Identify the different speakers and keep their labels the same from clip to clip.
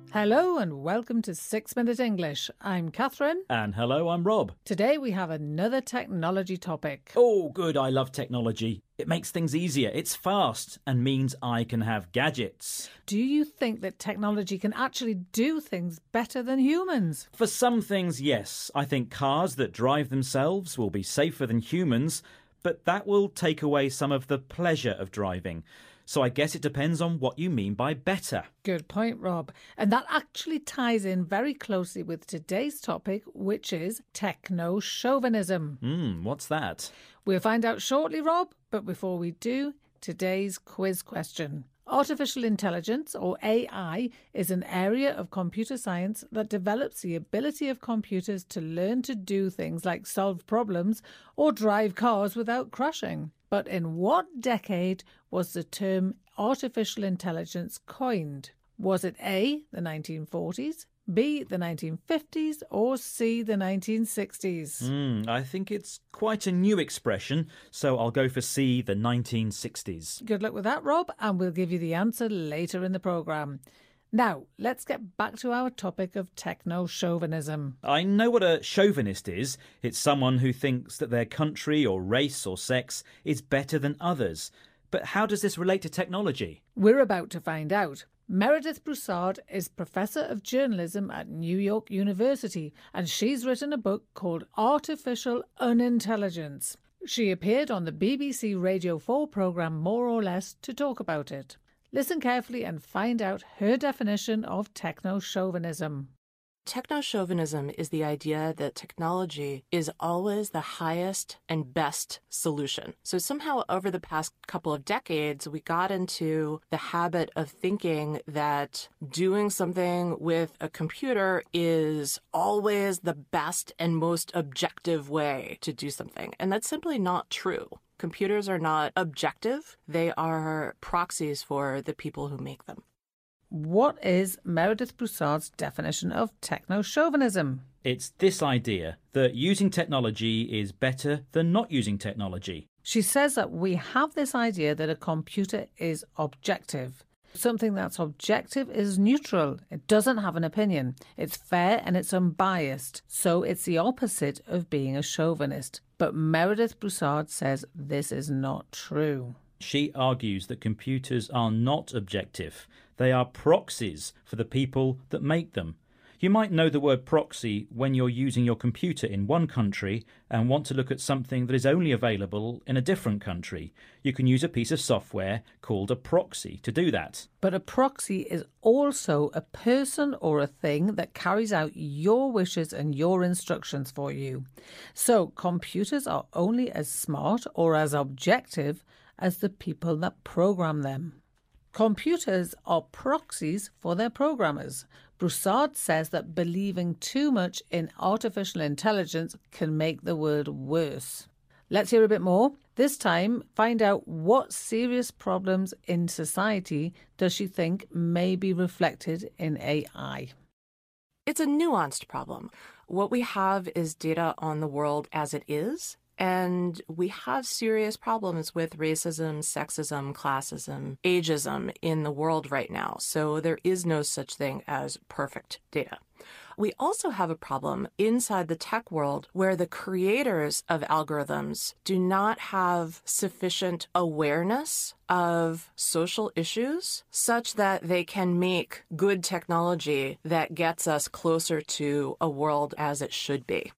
Speaker 1: Hello and welcome to 6 Minute English. I'm Catherine.
Speaker 2: And hello, I'm Rob.
Speaker 1: Today we have another technology topic.
Speaker 2: Oh, good, I love technology. It makes things easier, it's fast, and means I can have gadgets.
Speaker 1: Do you think that technology can actually do things better than humans?
Speaker 2: For some things, yes. I think cars that drive themselves will be safer than humans, but that will take away some of the pleasure of driving. So I guess it depends on what you mean by better.
Speaker 1: Good point, Rob. And that actually ties in very closely with today's topic, which is techno-chauvinism.
Speaker 2: What's that?
Speaker 1: We'll find out shortly, Rob. But before we do, today's quiz question. Artificial intelligence, or AI, is an area of computer science that develops the ability of computers to learn to do things like solve problems or drive cars without crashing. But in what decade was the term artificial intelligence coined? Was it A, the 1940s, B, the 1950s, or C, the 1960s?
Speaker 2: I think it's quite a new expression, so I'll go for C, the 1960s.
Speaker 1: Good luck with that, Rob, and we'll give you the answer later in the programme. Now, let's get back to our topic of techno-chauvinism.
Speaker 2: I know what a chauvinist is. It's someone who thinks that their country or race or sex is better than others. But how does this relate to technology?
Speaker 1: We're about to find out. Meredith Broussard is Professor of Journalism at New York University, and she's written a book called Artificial Unintelligence. She appeared on the BBC Radio 4 programme More or Less to talk about it. Listen carefully and find out her definition of techno-chauvinism.
Speaker 3: Techno-chauvinism is the idea that technology is always the highest and best solution. So somehow over the past couple of decades, we got into the habit of thinking that doing something with a computer is always the best and most objective way to do something. And that's simply not true. Computers are not objective. They are proxies for the people who make them.
Speaker 1: What is Meredith Broussard's definition of techno-chauvinism?
Speaker 2: It's this idea that using technology is better than not using technology.
Speaker 1: She says that we have this idea that a computer is objective. Something that's objective is neutral. It doesn't have an opinion. It's fair and it's unbiased. So it's the opposite of being a chauvinist. But Meredith Broussard says this is not true.
Speaker 2: She argues that computers are not objective. They are proxies for the people that make them. You might know the word proxy when you're using your computer in one country and want to look at something that is only available in a different country. You can use a piece of software called a proxy to do that.
Speaker 1: But a proxy is also a person or a thing that carries out your wishes and your instructions for you. So computers are only as smart or as objective as the people that program them. Computers are proxies for their programmers. Broussard says that believing too much in artificial intelligence can make the world worse. Let's hear a bit more. This time, find out what serious problems in society does she think may be reflected in AI.
Speaker 3: It's a nuanced problem. What we have is data on the world as it is. And we have serious problems with racism, sexism, classism, ageism in the world right now. So there is no such thing as perfect data. We also have a problem inside the tech world where the creators of algorithms do not have sufficient awareness of social issues such that they can make good technology that gets us closer to a world as it should be.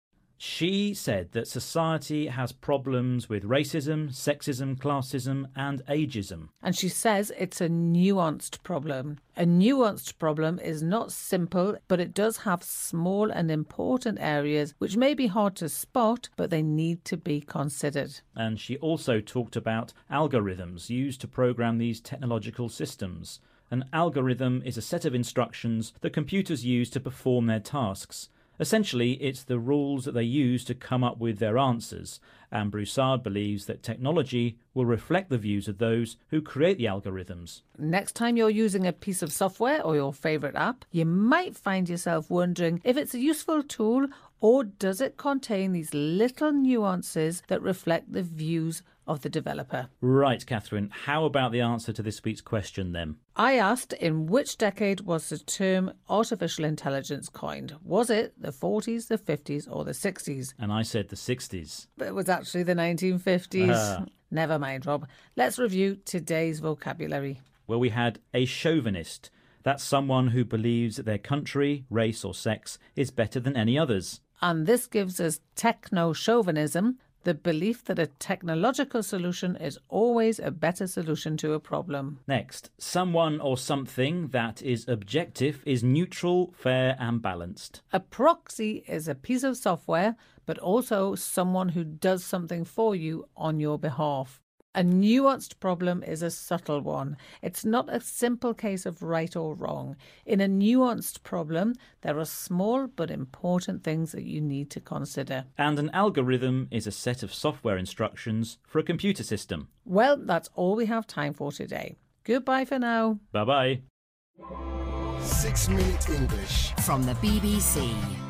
Speaker 2: She said that society has problems with racism, sexism, classism and ageism.
Speaker 1: And she says it's a nuanced problem. A nuanced problem is not simple, but it does have small and important areas which may be hard to spot, but they need to be considered.
Speaker 2: And she also talked about algorithms used to program these technological systems. An algorithm is a set of instructions that computers use to perform their tasks. Essentially, it's the rules that they use to come up with their answers, and Broussard believes that technology will reflect the views of those who create the algorithms.
Speaker 1: Next time you're using a piece of software or your favourite app, you might find yourself wondering if it's a useful tool or does it contain these little nuances that reflect the views of the developer.
Speaker 2: Right, Catherine. How about the answer to this week's question then?
Speaker 1: I asked, in which decade was the term artificial intelligence coined? Was it the 40s, the 50s or the 60s?
Speaker 2: And I said the 60s.
Speaker 1: But it was actually the 1950s. Never mind, Rob. Let's review today's vocabulary.
Speaker 2: Well, we had a chauvinist. That's someone who believes that their country, race or sex is better than any others.
Speaker 1: And this gives us techno-chauvinism, the belief that a technological solution is always a better solution to a problem.
Speaker 2: Next, someone or something that is objective, is neutral, fair and balanced.
Speaker 1: A proxy is a piece of software, but also someone who does something for you on your behalf. A nuanced problem is a subtle one. It's not a simple case of right or wrong. In a nuanced problem, there are small but important things that you need to consider.
Speaker 2: And an algorithm is a set of software instructions for a computer system.
Speaker 1: Well, that's all we have time for today. Goodbye for now.
Speaker 2: Bye-bye.
Speaker 4: 6 Minute English
Speaker 5: from the BBC.